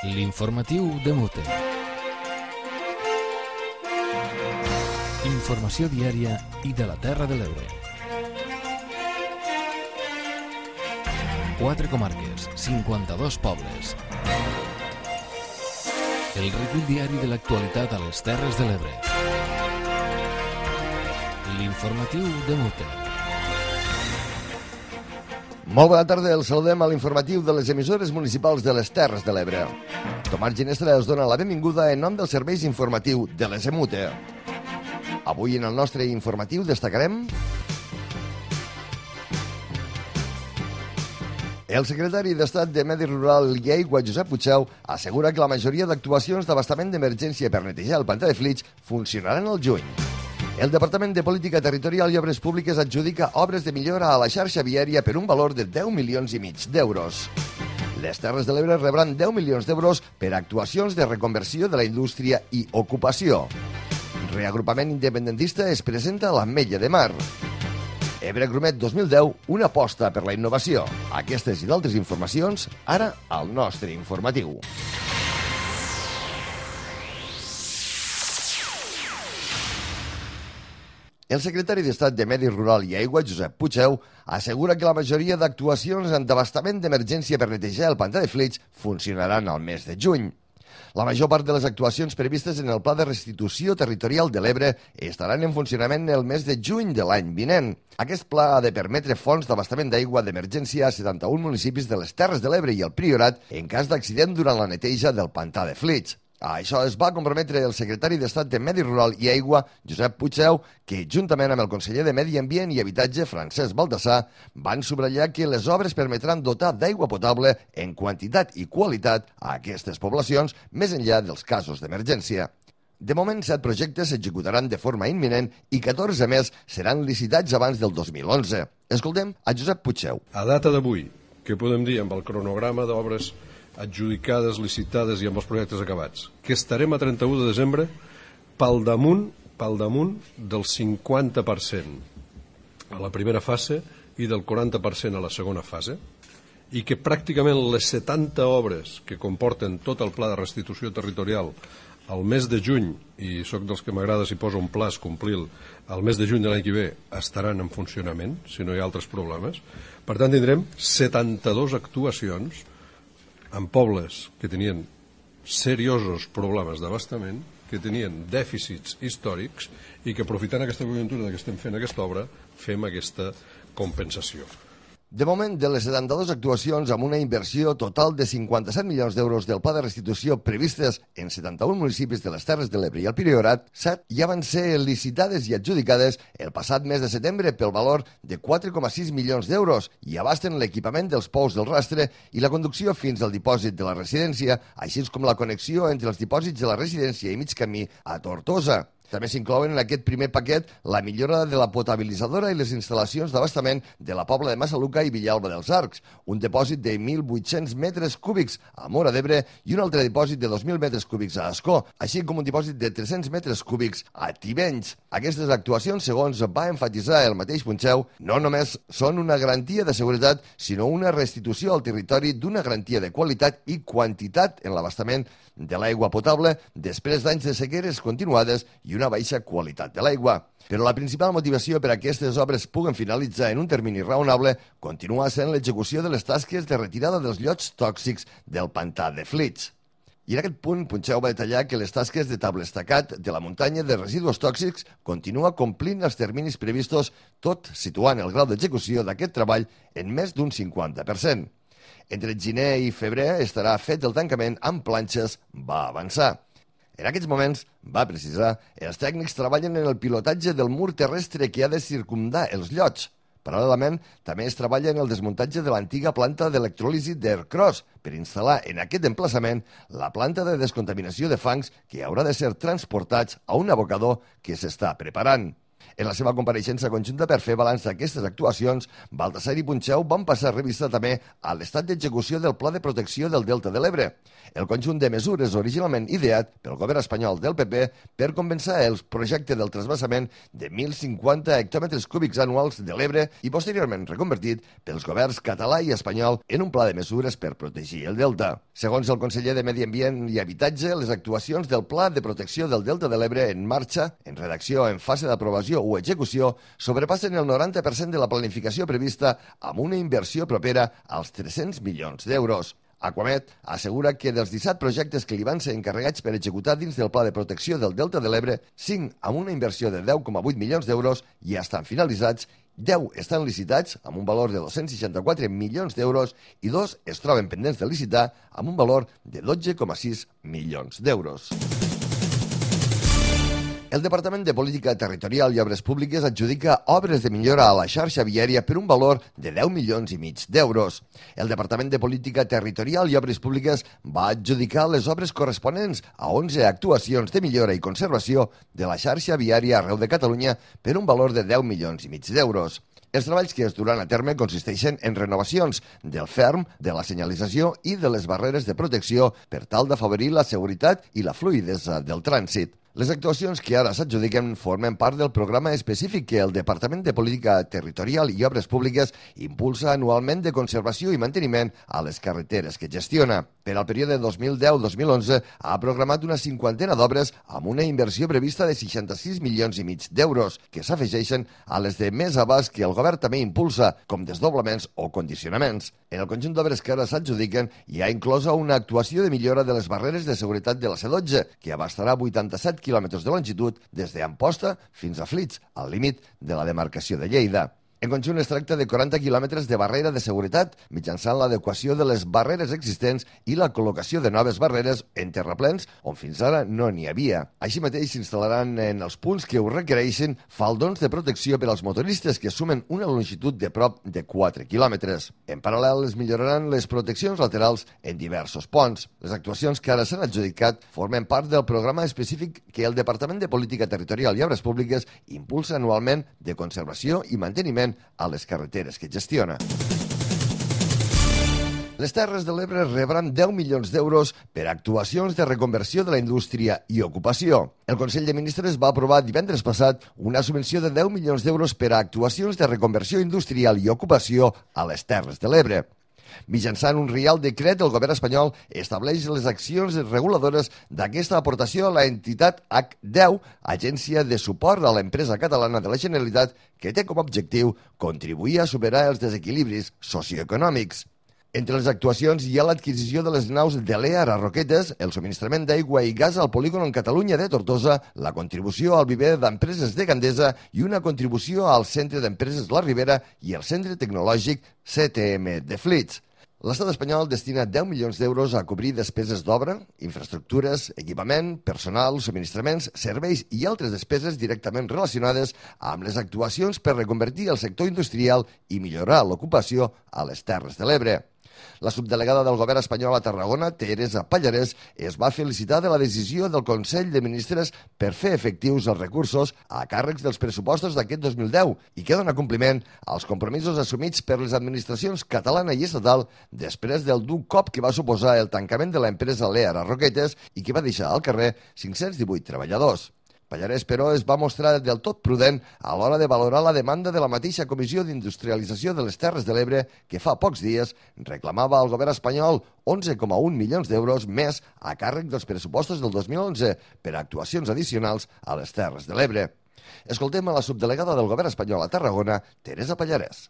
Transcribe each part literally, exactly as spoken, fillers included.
L'informatiu de Mute. Informació diària i de la Terra de l'Ebre. Quatre comarques, cinquanta-dos pobles. El recull diari de l'actualitat a les Terres de l'Ebre. L'informatiu de Mute. Molt bona tarda, els saludem a l'informatiu de les emissores municipals de les Terres de l'Ebre. Tomàs Ginestra els dona la benvinguda en nom dels serveis informatiu de les Emute. Avui en el nostre informatiu destacarem... El secretari d'Estat de Medi Rural i Aigua, Josep Puigdeu, assegura que la majoria d'actuacions d'abastament d'emergència per netejar el pantà de Flix funcionaran al juny. El Departament de Política Territorial i Obres Públiques adjudica obres de millora a la xarxa viària per un valor de deu milions i mig d'euros. Les Terres de l'Ebre rebran deu milions d'euros per actuacions de reconversió de la indústria i ocupació. Reagrupament independentista es presenta a l'Ametlla de Mar. Ebre Grumet dos mil deu, una aposta per la innovació. Aquestes i d'altres informacions, ara al nostre informatiu. El secretari d'Estat de Medi Rural i Aigua, Josep Puigdeu, assegura que la majoria d'actuacions d'abastament d'emergència per netejar el pantà de Flix funcionaran al mes de juny. La major part de les actuacions previstes en el Pla de Restitució Territorial de l'Ebre estaran en funcionament el mes de juny de l'any vinent. Aquest pla ha de permetre fons d'abastament d'aigua d'emergència a setanta-un municipis de les Terres de l'Ebre i el Priorat en cas d'accident durant la neteja del pantà de Flix. A això es va comprometre el secretari d'Estat de Medi Rural i Aigua, Josep Puigdeu, que, juntament amb el conseller de Medi Ambient i Habitatge, Francesc Baldassar, van subratllar que les obres permetran dotar d'aigua potable en quantitat i qualitat a aquestes poblacions, més enllà dels casos d'emergència. De moment, set projectes s'executaran de forma imminent i catorze més seran licitats abans del dos mil onze. Escoltem a Josep Puigdeu. A data d'avui, què podem dir amb el cronograma d'obres adjudicades, licitades i amb els projectes acabats, que estarem a trenta-u de desembre pel damunt, pel damunt del cinquanta per cent a la primera fase i del quaranta per cent a la segona fase, i que pràcticament les setanta obres que comporten tot el pla de restitució territorial al mes de juny, i sóc dels que m'agrada si posa un pla es complir al mes de juny de l'any que ve, estaran en funcionament, si no hi ha altres problemes. Per tant, tindrem setanta-dues actuacions en pobles que tenien seriosos problemes d'abastament, que tenien dèficits històrics i que, aprofitant aquesta conjuntura que estem fent aquesta obra, fem aquesta compensació. De moment, de les setanta-dues actuacions amb una inversió total de cinquanta-set milions d'euros del pla de restitució previstes en setanta-un municipis de les Terres de l'Ebre i el Priorat, set ja van ser licitades i adjudicades el passat mes de setembre pel valor de quatre coma sis milions d'euros i abasten l'equipament dels pous del rastre i la conducció fins al dipòsit de la residència, així com la connexió entre els dipòsits de la residència i mig camí a Tortosa. També s'inclouen en aquest primer paquet la millora de la potabilitzadora i les instal·lacions d'abastament de la Pobla de Massaluca i Villalba dels Arcs, un dipòsit de mil vuit-cents metres cúbics a Móra d'Ebre i un altre dipòsit de dos mil metres cúbics a Ascó, així com un dipòsit de tres-cents metres cúbics a Tivenys. Aquestes actuacions, segons va enfatitzar el mateix Puigdeu, no només són una garantia de seguretat, sinó una restitució al territori d'una garantia de qualitat i quantitat en l'abastament de l'aigua potable després d'anys de sequeres continuades i una baixa qualitat de l'aigua. Però la principal motivació per a aquestes obres puguen finalitzar en un termini raonable continua sent l'execució de les tasques de retirada dels llots tòxics del pantà de Flix. I en aquest punt, Puigdeu va detallar que les tasques de table estacat de la muntanya de residus tòxics continua complint els terminis previstos, tot situant el grau d'execució d'aquest treball en més d'un cinquanta per cent. Entre gener i febrer estarà fet el tancament amb planxes, va avançar. En aquests moments, va precisar, els tècnics treballen en el pilotatge del mur terrestre que ha de circumdar els llots. Paral·lelament, també es treballa en el desmuntatge de l'antiga planta d'electròlisi d'Aircross per instal·lar en aquest emplaçament la planta de descontaminació de fangs que haurà de ser transportats a un abocador que s'està preparant. En la seva compareixença conjunta per fer balanç d'aquestes actuacions, Baltasar i Punxeu van passar revista també a l'estat d'execució del Pla de Protecció del Delta de l'Ebre, el conjunt de mesures originalment ideat pel govern espanyol del P P per compensar el projecte del trasbassament de mil cinquanta hectòmetres cúbics anuals de l'Ebre i posteriorment reconvertit pels governs català i espanyol en un pla de mesures per protegir el delta. Segons el conseller de Medi Ambient i Habitatge, les actuacions del Pla de Protecció del Delta de l'Ebre en marxa, en redacció, en fase d'aprovació o execució, sobrepassen el noranta per cent de la planificació prevista amb una inversió propera als tres-cents milions d'euros. Aquamed assegura que dels disset projectes que li van ser encarregats per executar dins del Pla de Protecció del Delta de l'Ebre, cinc amb una inversió de deu coma vuit milions d'euros ja estan finalitzats, deu estan licitats amb un valor de dos-cents seixanta-quatre milions d'euros i dos es troben pendents de licitar amb un valor de dotze coma sis milions d'euros. El Departament de Política Territorial i Obres Públiques adjudica obres de millora a la xarxa viària per un valor de deu milions i mig d'euros. El Departament de Política Territorial i Obres Públiques va adjudicar les obres corresponents a onze actuacions de millora i conservació de la xarxa viària arreu de Catalunya per un valor de deu milions i mig d'euros. Els treballs que es duran a terme consisteixen en renovacions del ferm, de la senyalització i de les barreres de protecció per tal d'afavorir la seguretat i la fluïdesa del trànsit. Les actuacions que ara s'adjudiquen formen part del programa específic que el Departament de Política Territorial i Obres Públiques impulsa anualment de conservació i manteniment a les carreteres que gestiona. Per al període dos mil deu dos mil onze ha programat una cinquantena d'obres amb una inversió prevista de seixanta-sis milions i mig d'euros, que s'afegeixen a les de més abast que el govern també impulsa, com desdoblaments o condicionaments. En el conjunt d'obres que ara s'adjudiquen hi ha inclosa una actuació de millora de les barreres de seguretat de la C dotze, que abastarà vuitanta-set quilòmetres de longitud des d'Amposta fins a Flix, al límit de la demarcació de Lleida. En conjunt es tracta de quaranta quilòmetres de barrera de seguretat mitjançant l'adequació de les barreres existents i la col·locació de noves barreres en terraplens on fins ara no n'hi havia. Així mateix s'instal·laran en els punts que ho requereixin faldons de protecció per als motoristes que sumen una longitud de prop de quatre quilòmetres. En paral·lel es milloraran les proteccions laterals en diversos ponts. Les actuacions que ara s'han adjudicat formen part del programa específic que el Departament de Política Territorial i Obres Públiques impulsa anualment de conservació i manteniment a les carreteres que gestiona. Les Terres de l'Ebre rebran deu milions d'euros per actuacions de reconversió de la indústria i ocupació. El Consell de Ministres va aprovar divendres passat una subvenció de deu milions d'euros per a actuacions de reconversió industrial i ocupació a les Terres de l'Ebre. Mitjançant un Reial Decret, el govern espanyol estableix les accions reguladores d'aquesta aportació a la entitat H deu, Agència de Suport a l'Empresa Catalana de la Generalitat, que té com a objectiu contribuir a superar els desequilibris socioeconòmics. Entre les actuacions hi ha l'adquisició de les naus de l'E A R a Roquetes, el subministrament d'aigua i gas al polígon en Catalunya de Tortosa, la contribució al viver d'empreses de Gandesa i una contribució al Centre d'Empreses La Ribera i el Centre Tecnològic C T M de Flix. L'estat espanyol destina deu milions d'euros a cobrir despeses d'obra, infraestructures, equipament, personal, subministraments, serveis i altres despeses directament relacionades amb les actuacions per reconvertir el sector industrial i millorar l'ocupació a les Terres de l'Ebre. La subdelegada del govern espanyol a Tarragona, Teresa Pallarès, es va felicitar de la decisió del Consell de Ministres per fer efectius els recursos a càrrecs dels pressupostos d'aquest dos mil deu i que dona compliment als compromisos assumits per les administracions catalana i estatal després del dur cop que va suposar el tancament de l'empresa l'E A R a Roquetes i que va deixar al carrer cinc-cents divuit treballadors. Pallarès, però, es va mostrar del tot prudent a l'hora de valorar la demanda de la mateixa Comissió d'Industrialització de les Terres de l'Ebre que fa pocs dies reclamava al govern espanyol onze coma un milions d'euros més a càrrec dels pressupostos del dos mil onze per a actuacions addicionals a les Terres de l'Ebre. Escoltem a la subdelegada del govern espanyol a Tarragona, Teresa Pallarès.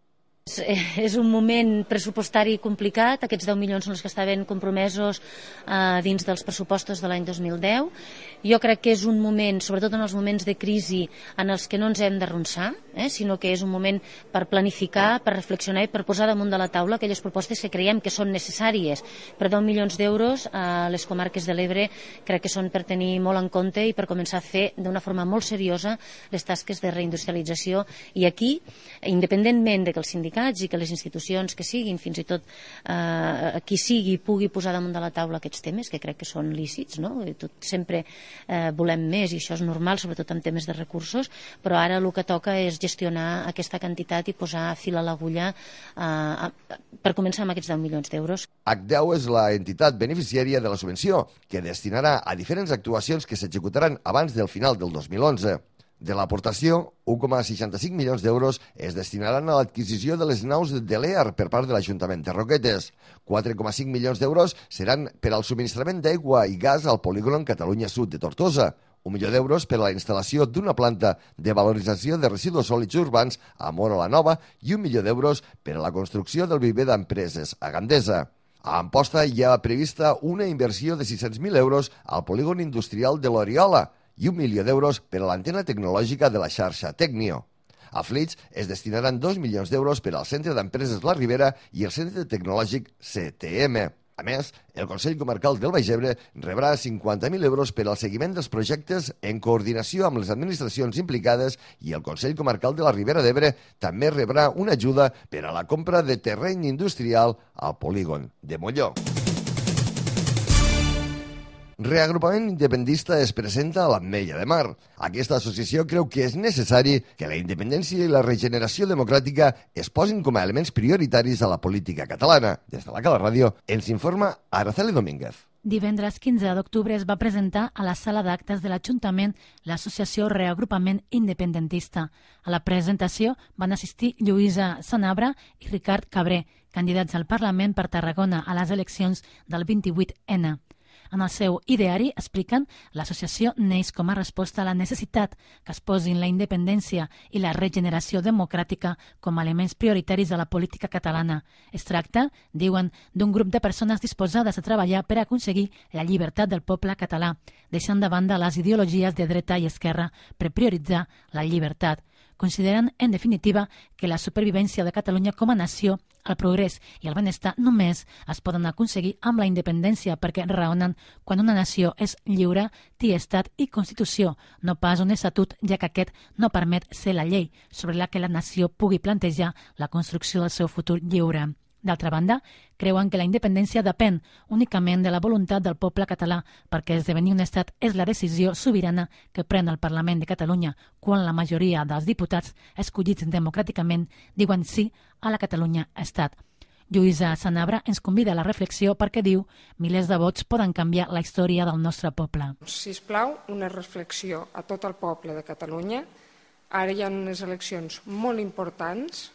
És un moment pressupostari complicat, aquests deu milions són els que estaven compromesos eh, dins dels pressupostos de l'any dos mil deu. Jo crec que és un moment, sobretot en els moments de crisi, en els que no ens hem d'arronsar, eh, sinó que és un moment per planificar, per reflexionar i per posar damunt de la taula aquelles propostes que creiem que són necessàries. Per deu milions d'euros a les comarques de l'Ebre crec que són per tenir molt en compte i per començar a fer d'una forma molt seriosa les tasques de reindustrialització. I aquí, independentment de que els sindicats implicats i que les institucions que siguin, fins i tot eh, qui sigui, pugui posar damunt de la taula aquests temes, que crec que són lícits, no? Tot, sempre eh, volem més i això és normal, sobretot en temes de recursos, però ara el que toca és gestionar aquesta quantitat i posar fil a l'agulla eh, per començar amb aquests deu milions d'euros. H deu és la entitat beneficiària de la subvenció, que destinarà a diferents actuacions que s'executaran abans del final del dos mil onze. De l'aportació, un coma seixanta-cinc milions d'euros es destinaran a l'adquisició de les naus de l'E A R per part de l'Ajuntament de Roquetes. quatre coma cinc milions d'euros seran per al subministrament d'aigua i gas al polígon Catalunya Sud de Tortosa. Un milió d'euros per a la instal·lació d'una planta de valorització de residus sòlids urbans a Móra la Nova i un milió d'euros per a la construcció del viver d'empreses a Gandesa. A Amposta hi ha prevista una inversió de sis-cents mil euros al polígon industrial de l'Oriola i un milió d'euros per a l'antena tecnològica de la xarxa Tecnio. A Flix es destinaran dos milions d'euros per al Centre d'Empreses La Ribera i el Centre Tecnològic C T M. A més, el Consell Comarcal del Baix Ebre rebrà cinquanta mil euros per al seguiment dels projectes en coordinació amb les administracions implicades i el Consell Comarcal de la Ribera d'Ebre també rebrà una ajuda per a la compra de terreny industrial al polígon de Molló. Reagrupament Independentista es presenta a l'Ametlla de Mar. Aquesta associació creu que és necessari que la independència i la regeneració democràtica es posin com a elements prioritaris a la política catalana. Des de la Cala Ràdio ens informa Araceli Domínguez. Divendres quinze d'octubre es va presentar a la sala d'actes de l'Ajuntament l'associació Reagrupament Independentista. A la presentació van assistir Lluïsa Sanabra i Ricard Cabré, candidats al Parlament per Tarragona a les eleccions del vint-i-vuit ene. En el seu ideari expliquen l'associació neix com a resposta a la necessitat que es posin la independència i la regeneració democràtica com a elements prioritaris de la política catalana. Es tracta, diuen, d'un grup de persones disposades a treballar per aconseguir la llibertat del poble català, deixant de banda les ideologies de dreta i esquerra per prioritzar la llibertat. Consideren, en definitiva, que la supervivència de Catalunya com a nació, el progrés i el benestar només es poden aconseguir amb la independència perquè raonen quan una nació és lliure, té estat i constitució, no pas un estatut, ja que aquest no permet ser la llei sobre la que la nació pugui plantejar la construcció del seu futur lliure. D'altra banda, creuen que la independència depèn únicament de la voluntat del poble català perquè esdevenir un estat és la decisió sobirana que pren el Parlament de Catalunya quan la majoria dels diputats escollits democràticament diuen sí a la Catalunya-Estat. Lluïsa Sanabra ens convida a la reflexió perquè diu milers de vots poden canviar la història del nostre poble. Sisplau, una reflexió a tot el poble de Catalunya. Ara hi ha unes eleccions molt importants.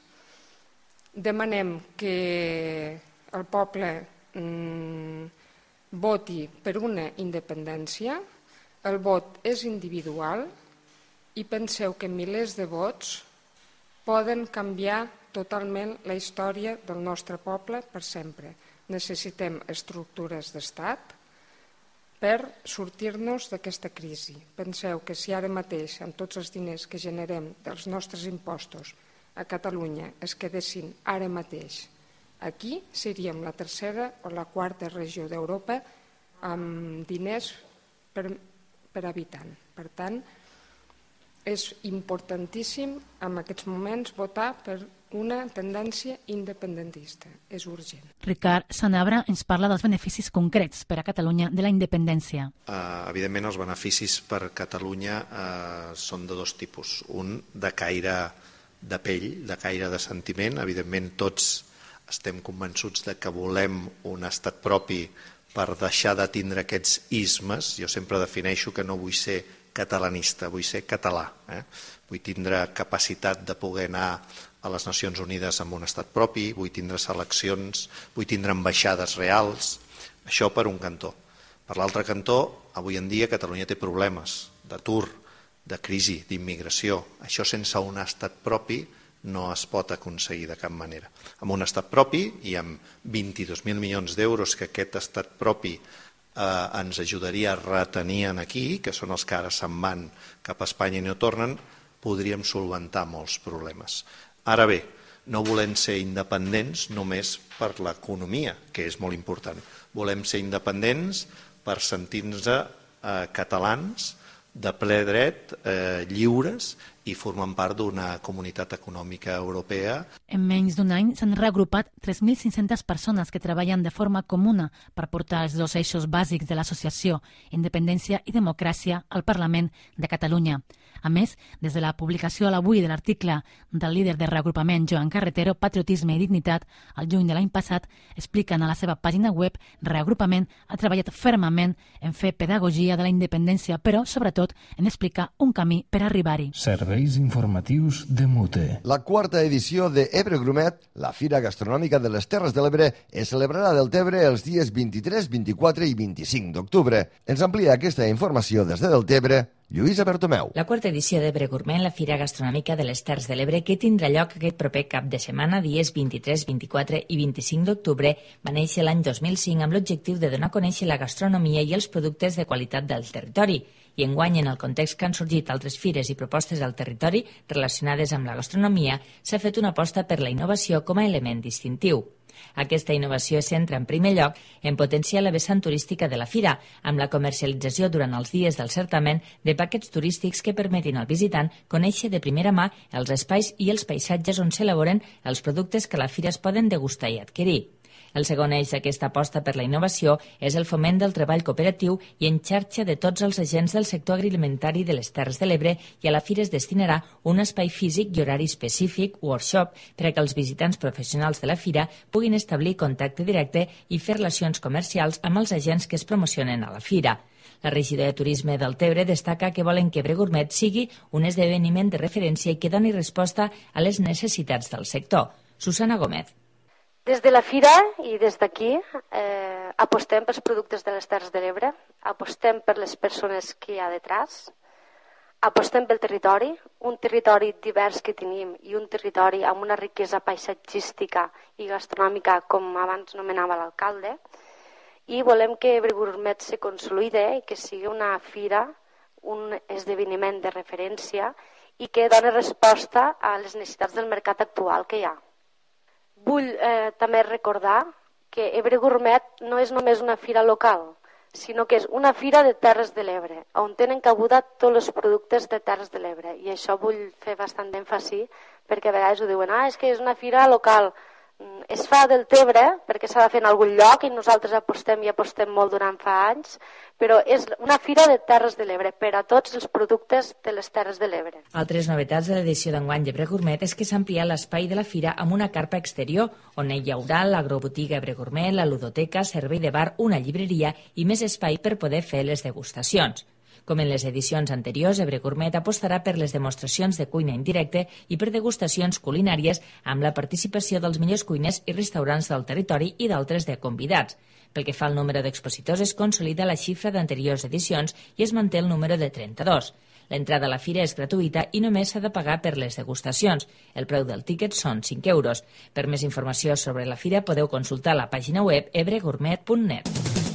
Demanem que el poble mm, voti per una independència. El vot és individual i penseu que milers de vots poden canviar totalment la història del nostre poble per sempre. Necessitem estructures d'estat per sortir-nos d'aquesta crisi. Penseu que si ara mateix, amb tots els diners que generem dels nostres impostos, a Catalunya es quedessin ara mateix aquí, seríem la tercera o la quarta regió d'Europa amb diners per, per habitant. Per tant, és importantíssim en aquests moments votar per una tendència independentista. És urgent. Ricard Sanabra ens parla dels beneficis concrets per a Catalunya de la independència. Uh, evidentment, els beneficis per Catalunya uh, són de dos tipus. Un de caire de pell, de caire de sentiment. Evidentment, tots estem convençuts de que volem un estat propi per deixar de tindre aquests ismes. Jo sempre defineixo que no vull ser catalanista, vull ser català. Eh? Vull tindre capacitat de poder anar a les Nacions Unides amb un estat propi, vull tindre seleccions, vull tindre ambaixades reals. Això per un cantó. Per l'altre cantó, avui en dia Catalunya té problemes d'atur, de crisi, d'immigració. Això sense un estat propi no es pot aconseguir de cap manera. Amb un estat propi i amb vint-i-dos mil milions d'euros que aquest estat propi eh, ens ajudaria a retenir aquí, que són els que ara se'n van cap a Espanya i no tornen, podríem solventar molts problemes. Ara bé, no volem ser independents només per l'economia, que és molt important. Volem ser independents per sentir-nos eh, catalans, de ple dret, eh, lliures i formen part d'una comunitat econòmica europea. En menys d'un any s'han reagrupat tres mil cinc-centes persones que treballen de forma comuna per portar els dos eixos bàsics de l'associació, independència i democràcia, al Parlament de Catalunya. A més, des de la publicació a l'avui de l'article del líder de reagrupament Joan Carretero, Patriotisme i Dignitat, al juny de l'any passat, expliquen a la seva pàgina web, Reagrupament ha treballat fermament en fer pedagogia de la independència, però, sobretot, en explicar un camí per arribar-hi. Serveis informatius de Mute. La quarta edició de Ebre Grumet, la Fira Gastronòmica de les Terres de l'Ebre, es celebrarà del Tebre els dies vint-i-tres, vint-i-quatre i vint-i-cinc d'octubre. Ens amplia aquesta informació des de Deltebre Lluïsa Bertomeu. La quarta edició d'Ebre Gourmet, la Fira Gastronòmica de les Terres de l'Ebre, que tindrà lloc aquest proper cap de setmana, dies vint-i-tres, vint-i-quatre i vint-i-cinc d'octubre, va néixer l'any dos mil cinc amb l'objectiu de donar a conèixer la gastronomia i els productes de qualitat del territori. I enguany, en el context que han sorgit altres fires i propostes al territori relacionades amb la gastronomia, s'ha fet una aposta per la innovació com a element distintiu. Aquesta innovació es centra, en primer lloc, en potenciar la vessant turística de la fira, amb la comercialització durant els dies del certamen de paquets turístics que permetin al visitant conèixer de primera mà els espais i els paisatges on s'elaboren els productes que a la fira es poden degustar i adquirir. El segon eix d'aquesta aposta per la innovació és el foment del treball cooperatiu i en xarxa de tots els agents del sector agroalimentari de les Terres de l'Ebre, i a la fira es destinarà un espai físic i horari específic, workshop, per a que els visitants professionals de la fira puguin establir contacte directe i fer relacions comercials amb els agents que es promocionen a la fira. La regidora de Turisme del Tebre destaca que volen que Ebre Gourmet sigui un esdeveniment de referència i que doni resposta a les necessitats del sector. Susana Gómez. Des de la Fira i des d'aquí eh, apostem pels productes de les Terres de l'Ebre, apostem per les persones que hi ha detrás, apostem pel territori, un territori divers que tenim i un territori amb una riquesa paisatgística i gastronòmica, com abans nomenava l'alcalde, i volem que Ebre Gourmet se consolide i que sigui una fira, un esdeveniment de referència i que doni resposta a les necessitats del mercat actual que hi ha. Vull eh, també recordar que Ebre Gourmet no és només una fira local, sinó que és una fira de Terres de l'Ebre, on tenen cabuda tots els productes de Terres de l'Ebre. I això vull fer bastant d'èmfasi, perquè a vegades ho diuen, ah, és que és una fira local. Es fa del Tebre, perquè s'ha de fer en algun lloc, i nosaltres apostem i apostem molt durant fa anys, però és una fira de Terres de l'Ebre per a tots els productes de les Terres de l'Ebre. Altres novetats de l'edició d'enguany d'Ebre Gourmet és que s'ha ampliat l'espai de la fira amb una carpa exterior, on hi haurà l'agrobotiga Ebre Gourmet, la ludoteca, servei de bar, una llibreria i més espai per poder fer les degustacions. Com en les edicions anteriors, Ebre Gourmet apostarà per les demostracions de cuina en directe i per degustacions culinàries amb la participació dels millors cuiners i restaurants del territori i d'altres de convidats. Pel que fa al número d'expositors, es consolida la xifra d'anteriors edicions i es manté el número de trenta-dos. L'entrada a la fira és gratuïta i només s'ha de pagar per les degustacions. El preu del tíquet són cinc euros. Per més informació sobre la fira podeu consultar la pàgina web ebre gourmet punt net.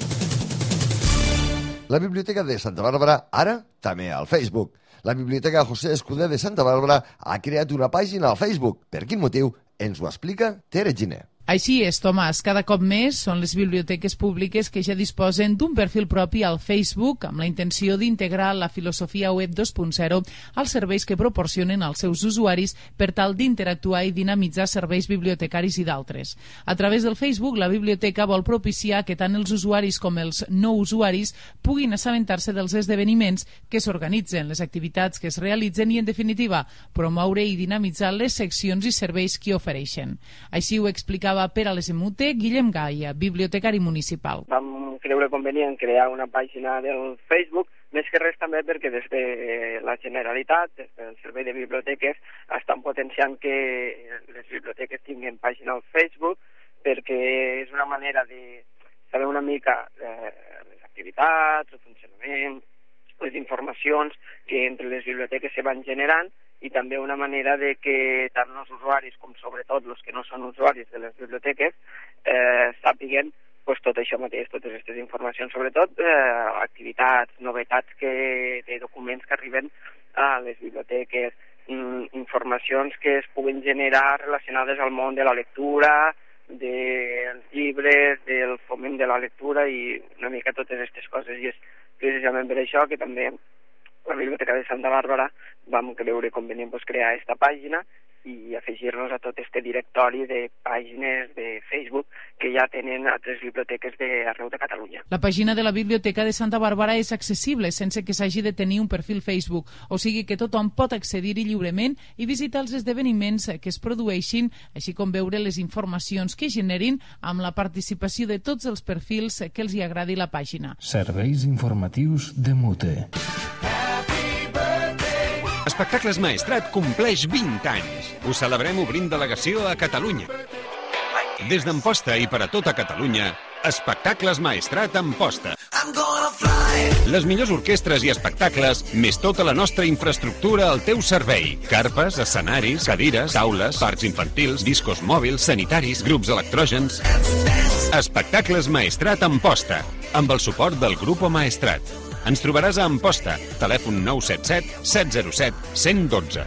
La Biblioteca de Santa Bàrbara, ara, també al Facebook. La Biblioteca José Escudé de Santa Bàrbara ha creat una pàgina al Facebook. Per quin motiu? Ens ho explica Tere Giner. Així és, Tomàs. Cada cop més són les biblioteques públiques que ja disposen d'un perfil propi al Facebook amb la intenció d'integrar la filosofia web dos punt zero als serveis que proporcionen als seus usuaris per tal d'interactuar i dinamitzar serveis bibliotecaris i d'altres. A través del Facebook, la biblioteca vol propiciar que tant els usuaris com els no usuaris puguin assabentar-se dels esdeveniments que s'organitzen, les activitats que es realitzen i, en definitiva, promoure i dinamitzar les seccions i serveis que ofereixen. Així ho explicava per a l'S M U T Guillem Gaia, bibliotecari municipal. Vam creure convenient crear una pàgina del Facebook, més que res també perquè des de la Generalitat, des del Servei de Biblioteques, estan potenciant que les biblioteques tinguin pàgina al Facebook, perquè és una manera de saber una mica eh, les activitats, el funcionament, les informacions que entre les biblioteques se van generant, i també una manera de que tant els usuaris com sobretot els que no són usuaris de les biblioteques eh, sàpiguen pues, tot això mateix, totes aquestes informacions, sobretot eh, activitats, novetats que, de documents que arriben a les biblioteques, mm, informacions que es puguin generar relacionades al món de la lectura, dels llibres, del foment de la lectura i una mica totes aquestes coses. I és precisament per això que també la Biblioteca de Santa Bàrbara vam creure convenient pues, crear aquesta pàgina i afegir-nos a tot este directori de pàgines de Facebook que ja tenen altres biblioteques d'arreu de Catalunya. La pàgina de la Biblioteca de Santa Bàrbara és accessible sense que s'hagi de tenir un perfil Facebook, o sigui que tothom pot accedir-hi lliurement i visitar els esdeveniments que es produeixin, així com veure les informacions que generin amb la participació de tots els perfils que els hi agradi la pàgina. Serveis informatius de Mute. Espectacles Maestrat compleix vint anys. Ho celebrem obrint delegació a Catalunya. Des d'Amposta i per a tota Catalunya, Espectacles Maestrat Amposta. Les millors orquestres i espectacles, més tota la nostra infraestructura al teu servei. Carpes, escenaris, cadires, taules, parcs infantils, discos mòbils, sanitaris, grups electrògens. Espectacles Maestrat Amposta, amb el suport del Grupo Maestrat. Ens trobaràs a Amposta, telèfon nou set set set zero set un un dos.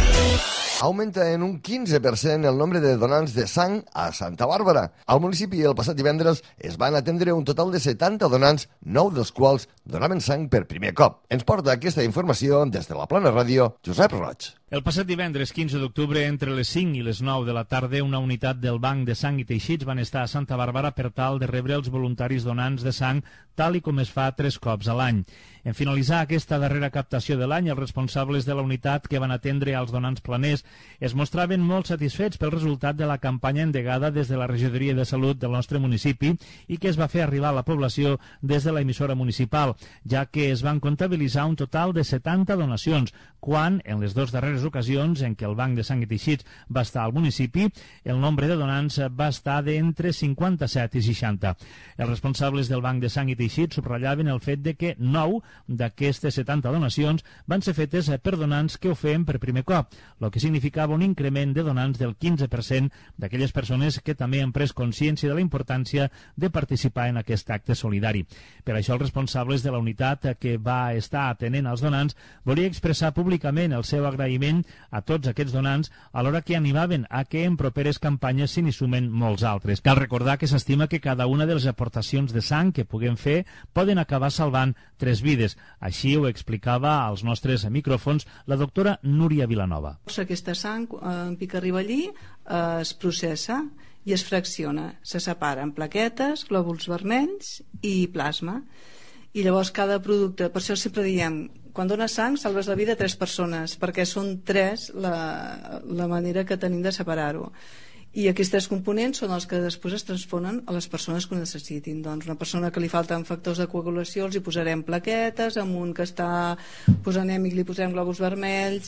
Augmenta en un quinze per cent el nombre de donants de sang a Santa Bàrbara. Al municipi el passat divendres es van atendre un total de setanta donants, nou dels quals donaven sang per primer cop. Ens porta aquesta informació des de la Plana Ràdio, Josep Roig. El passat divendres quinze d'octubre, entre les cinc i les nou de la tarda, una unitat del Banc de Sang i Teixits van estar a Santa Bàrbara per tal de rebre els voluntaris donants de sang, tal i com es fa tres cops a l'any. En finalitzar aquesta darrera captació de l'any, els responsables de la unitat que van atendre als donants planers es mostraven molt satisfets pel resultat de la campanya endegada des de la Regidoria de Salut del nostre municipi i que es va fer arribar a la població des de l'emissora municipal, ja que es van comptabilitzar un total de setanta donacions, quan, en les dues darreres ocasions en què el Banc de Sang i Teixits va estar al municipi, el nombre de donants va estar d'entre cinquanta-set i seixanta. Els responsables del Banc de Sang i Teixits subratllaven el fet de que nou d'aquestes setanta donacions van ser fetes per donants que ho feien per primer cop, el que significava un increment de donants del quinze per cent d'aquelles persones que també han pres consciència de la importància de participar en aquest acte solidari. Per això els responsables de la unitat que va estar atenent als donants volia expressar públicament el seu agraïment a tots aquests donants, alhora que animaven a que en properes campanyes se n'hi sumen molts altres. Cal recordar que s'estima que cada una de les aportacions de sang que puguem fer poden acabar salvant tres vides. Així ho explicava als nostres micròfons la doctora Núria Vilanova. Aquesta sang, en pic arriba allí, es processa i es fracciona. Se separa en plaquetes, glòbuls vermells i plasma. I llavors cada producte, per això sempre diem, quan dones sang salves la vida a tres persones, perquè són tres la, la manera que tenim de separar-ho. I aquests tres components són els que després es transfonen a les persones que ho necessitin. Doncs una persona que li falten factors de coagulació els hi posarem plaquetes, amb un que està pues, anèmic li posarem glòbuls vermells,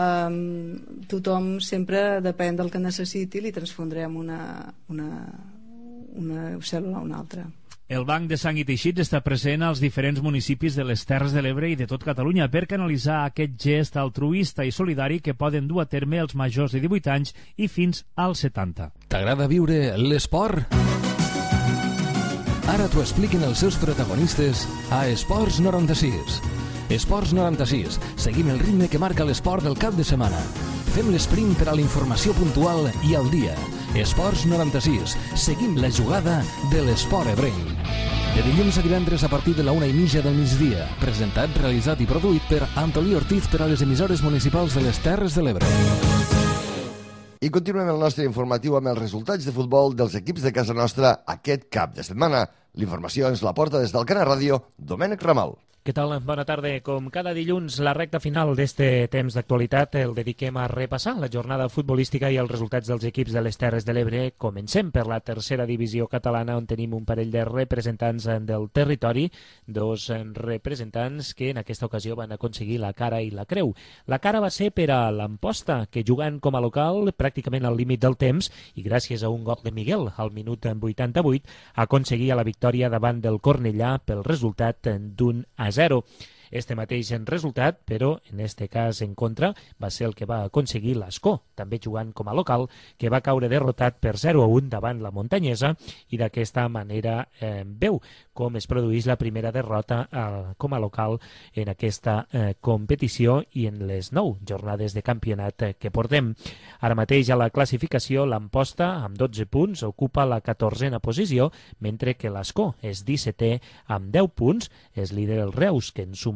um, tothom sempre depèn del que necessiti, li transfondrem una, una, una cèl·lula a una altra. El Banc de Sang i Teixits està present als diferents municipis de les Terres de l'Ebre i de tot Catalunya per canalitzar aquest gest altruista i solidari que poden dur a terme els majors de divuit anys i fins als setanta. T'agrada viure l'esport? Ara t'ho expliquen els seus protagonistes a Esports noranta-sis. Esports noranta-sis. Seguim el ritme que marca l'esport del cap de setmana. Fem l'esprint per a la informació puntual i al dia. Esports noranta-sis. Seguim la jugada de l'esport ebrenc. De dilluns a divendres a partir de la una i mitja del migdia. Presentat, realitzat i produït per Antolí Ortiz per a les emissores municipals de les Terres de l'Ebre. I continuem el nostre informatiu amb els resultats de futbol dels equips de casa nostra aquest cap de setmana. L'informació ens la porta des del Canal Ràdio, Domènec Ramal. Què tal? Bona tarda. Com cada dilluns, la recta final d'este temps d'actualitat el dediquem a repassar la jornada futbolística i els resultats dels equips de les Terres de l'Ebre. Comencem per la tercera divisió catalana, on tenim un parell de representants del territori, dos representants que en aquesta ocasió van aconseguir la cara i la creu. La cara va ser per a l'Amposta, que jugant com a local pràcticament al límit del temps i gràcies a un gol de Miguel al minut vuitanta-vuit aconseguia la victòria davant del Cornellà pel resultat d'un a zero. Este mateix en resultat, però en este cas en contra, va ser el que va aconseguir l'Ascó, també jugant com a local, que va caure derrotat per zero a un davant la Muntanyesa i d'aquesta manera eh, veu com es produeix la primera derrota eh, com a local en aquesta eh, competició i en les nou jornades de campionat eh, que portem. Ara mateix a la classificació l'Amposta, amb dotze punts, ocupa la catorzena posició, mentre que l'Ascó és dissetè amb deu punts, és líder el Reus, que en suma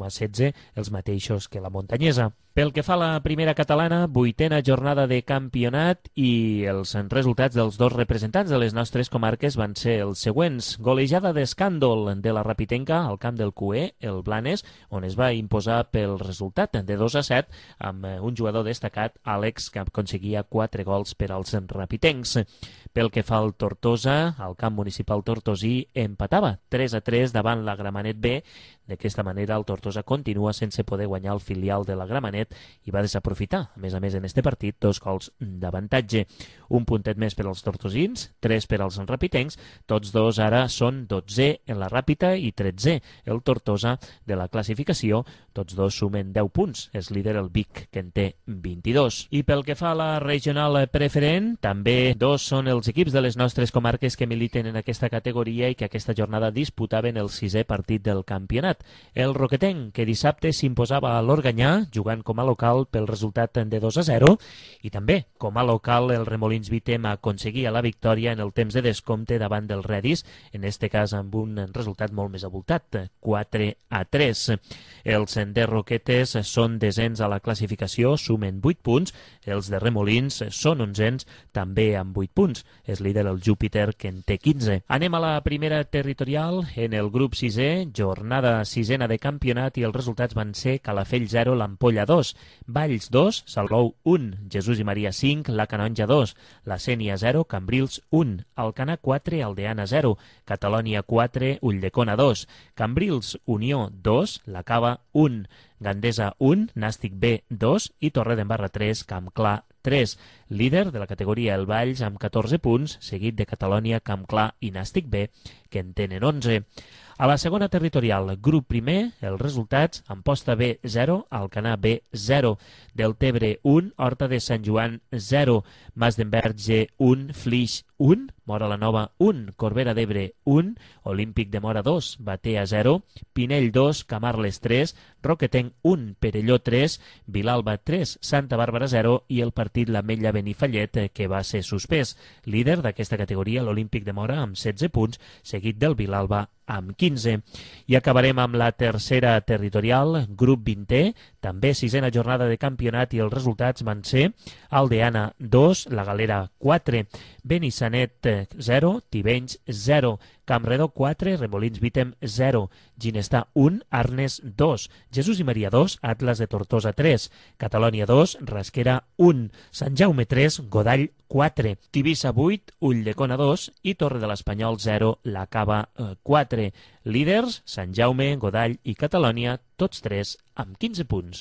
coma setze, els mateixos que la muntanyesa. Pel que fa a la primera catalana, vuitena jornada de campionat i els resultats dels dos representants de les nostres comarques van ser els següents. Golejada d'escàndol de la Rapitenca al camp del Cué, el Blanes, on es va imposar pel resultat de dos a set amb un jugador destacat, Àlex, que aconseguia quatre gols per als rapitencs. Pel que fa al Tortosa, el camp municipal tortosí empatava tres a tres davant la Gramenet B. D'aquesta manera, el Tortosa continua sense poder guanyar el filial de la Gramenet i va desaprofitar, a més a més, en este partit, dos gols d'avantatge. Un puntet més per als tortosins, tres per als rapitencs, tots dos ara són dotze en la Ràpita i tretze el Tortosa de la classificació, tots dos sumen deu punts, és líder el Vic, que en té vint-i-dos. I pel que fa a la regional preferent, també dos són els equips de les nostres comarques que militen en aquesta categoria i que aquesta jornada disputaven el sisè partit del campionat. El Roquetenc, que dissabte s'imposava a l'Organyà, jugant com a local pel resultat de dos a zero, i també, com a local, el Remolins Vitem aconseguia la victòria en el temps de descompte davant del Redis, en este cas amb un resultat molt més abultat, quatre a tres. Els de Roquetes són desens a la classificació, sumen vuit punts, els de Remolins són onzens, també amb vuit punts. És líder el Júpiter, que en té quinze. Anem a la primera territorial, en el grup sisè, jornada sisena de campionat, i els resultats van ser Calafell zero, l'Ampolla dos, Valls dos, Salou un, Jesús i Maria cinc, la Canonja dos, la Sénia zero, Cambrils un, Alcanar quatre, Aldeana zero, Catalònia quatre, Ulldecona dos, Cambrils Unió dos, la Cava un, Gandesa un, Nàstic B dos i Torredembarra tres, Campclar tres. Líder de la categoria el Valls amb catorze punts, seguit de Catalònia, Campclar i Nàstic B, que en tenen onze. A la segona territorial, grup primer, els resultats: Amposta B zero, Alcanar B zero, Deltebre un, Horta de Sant Joan zero, Mas d'Enverge un, Flix un, Móra la Nova un, Corbera d'Ebre un, Olímpic de Móra dos, Batea zero, Pinell dos, Camarles tres, Roquetenc un, Perelló tres, Vilalba tres, Santa Bàrbara zero i el partit l'Ametlla Benifallet, que va ser suspès. Líder d'aquesta categoria l'Olímpic de Móra amb setze punts, seguit del Vilalba amb quinze. I acabarem amb la tercera territorial, grup vintè, també sisena jornada de campionat, i els resultats van ser Aldeana dos, la Galera quatre, Benissanet zero, Tivenys zero, Campredó quatre, Remolins Vitem zero, Ginestar un, Arnes dos, Jesús i Maria dos, Atlas de Tortosa tres, Catalònia dos, Rasquera un, Sant Jaume tres, Godall quatre, Tivissa vuit, Ulldecona dos i Torre de l'Espanyol zero, la Cava quatre. Líders, Sant Jaume, Godall i Catalònia, tots tres amb quinze punts.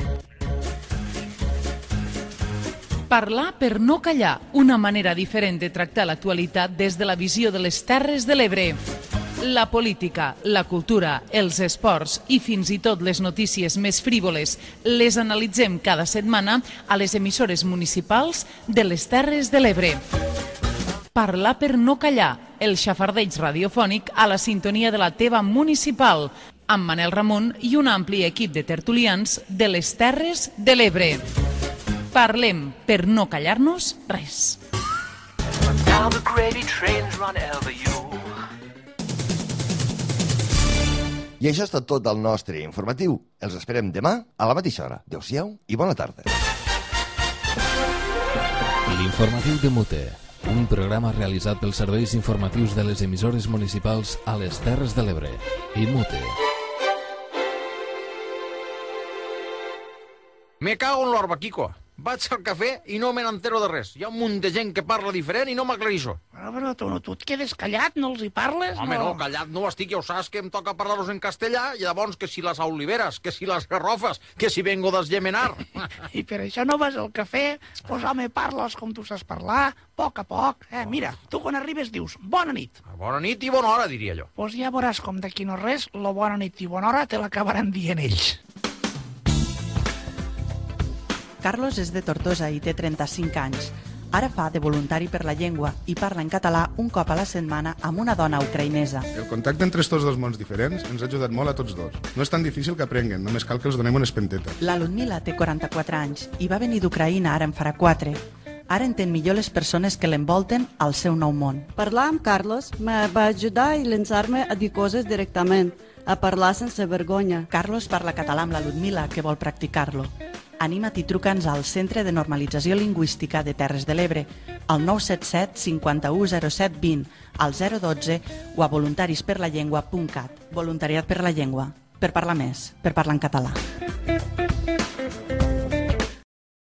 Parlar per no callar, una manera diferent de tractar l'actualitat des de la visió de les Terres de l'Ebre. La política, la cultura, els esports i fins i tot les notícies més frívoles les analitzem cada setmana a les emissores municipals de les Terres de l'Ebre. Parlar per no callar, el xafardeig radiofònic a la sintonia de la teva municipal, amb Manel Ramon i un ampli equip de tertulians de les Terres de l'Ebre. Parlem per no callar-nos res. I això és tot el nostre informatiu. Els esperem demà a la mateixa hora. Adéu-siau i bona tarda. L'informatiu de Mute, un programa realitzat pels serveis informatius de les emissores municipals a les Terres de l'Ebre i Mute. Me cago en l'orba, Kiko. Vaig al cafè i no me n'entero de res. Hi ha un munt de gent que parla diferent i no m'aclarixo. Però, però tu, no, tu et quedes callat, no els hi parles? Home, no, no callat no estic, ja ho saps que em toca parlar-los en castellà, i llavors que si les oliveres, que si les garrofes, que si vengo d'esgemenar. I per això no vas al cafè? Pues home, parles com tu saps parlar, a poc a poc. Eh, mira, tu quan arribes dius bona nit. Bona nit i bona hora, diria jo. Pues ja veuràs com d'aquí no res, la bona nit i bona hora te l'acabaran dient ells. Carlos és de Tortosa i té trenta-cinc anys. Ara fa de voluntari per la llengua i parla en català un cop a la setmana amb una dona ucraïnesa. El contacte entre estos dos mons diferents ens ha ajudat molt a tots dos. No és tan difícil que aprenguen, només cal que els donem unes pentetes. La Ludmila té quaranta-quatre anys i va venir d'Ucraïna ara en farà quatre. Ara entén millor les persones que l'envolten al seu nou món. Parlar amb Carlos me va ajudar a llançar-me a dir coses directament, a parlar sense vergonya. Carlos parla català amb la Ludmila, que vol practicar-lo. Anima't i truca'ns al Centre de Normalització Lingüística de Terres de l'Ebre, al nou set set cinquanta-u zero set vint, al zero dotze o a voluntaris per la llengua punt cat. Voluntariat per la llengua. Per parlar més, per parlar en català.